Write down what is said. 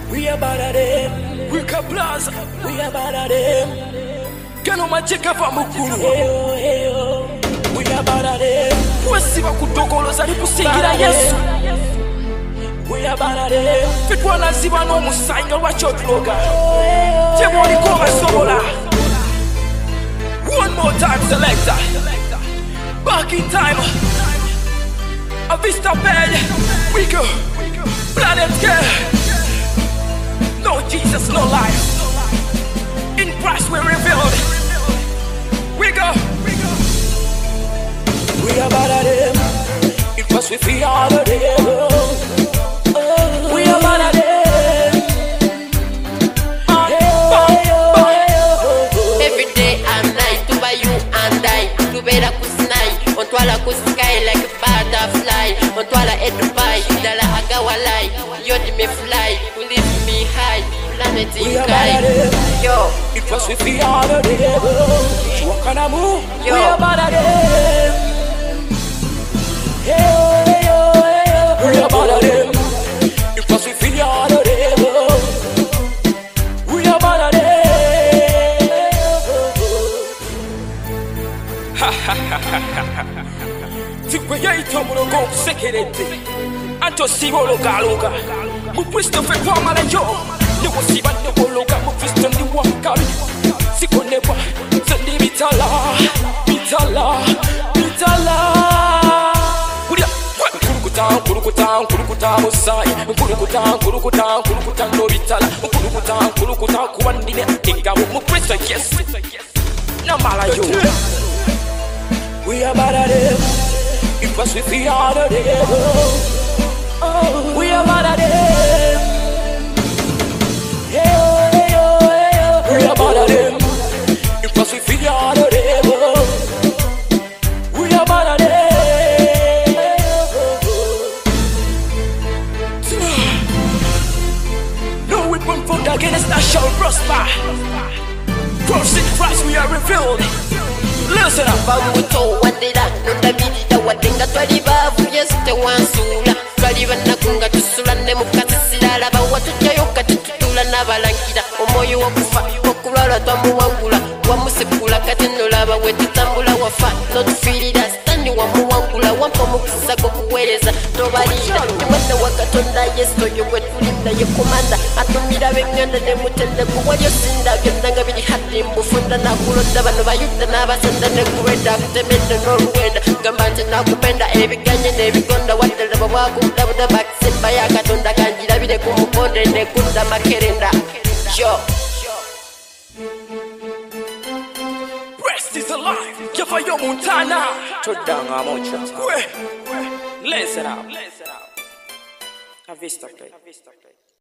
We are better them. We can plaza. We are better them. Kano macheka fa mukuru. We are better them. Wasiba kutokoloza likusingira Yesu. We are better them. Fitwa naziba no musanga lwachotloga. Teboli koma sobola. One more time, selector. Back in time. A vista bed. We go. Planet girl. No Jesus, no life. In Christ we're revealed. We go. We are better them. In Christ we feel all of them. We are better them. Every day and night, to buy you and I. To better kusnai. On toi la kuskai like a butterfly. On toi la head to buy. Dala agawalai. Yodi me fly. You lift me high. Planet in sky. Yo. It was with the other day. What can I move? Yo. We are better them. We are better them. It was with the other day. We are better them. Ha ha ha ha ha. Tikweyaita mulogo sekerete. Anto sibolo galuga. Mu Kristo fe kwa mala yo. Niwo siba niwo loga mu Kristo ni wakari. Siko neba zendi bitala. Udia kurukuta musai. Kurukuta no bitala. Kurukuta kuwandine kinga mu Kristo yes. Na mala yo. We are better them. It was with the other day. We are better them. We are better them. It was with the other day. We are better them. No weapon formed against us shall prosper. Cross in Christ we are revealed. Listen up. Bamuto wadira nunda bidida wadenga twalibavu Yesu tewansula twalibana kunga tusulane mukasisirala bawatujjayo kati tutula n'abalangira omwoyo wokufa okulwala twamuwangula wamusekula kati nolaba we tutambula wafa notufiirira sitani wamuwangula wampa omukisa gwokuweereza tobalira niwena wakatonda Yesu oyo gwe tulinda ye komanda atumira b'enganda ne mutendeku wayo sinda byonna nga biri hati mbufunda nakulonda bano bayuda n'abasanda nekulwenda akutemedde n'oluwenda gamba nti nakupenda ebiganye n'ebigonda waddala babwakuddabuda bakisemba yakatonda kanjirabire ku mukonde nekunda makerenda yo. Rest is alive. Java yo Montana. Todanga mocha. Listen up. A vista play.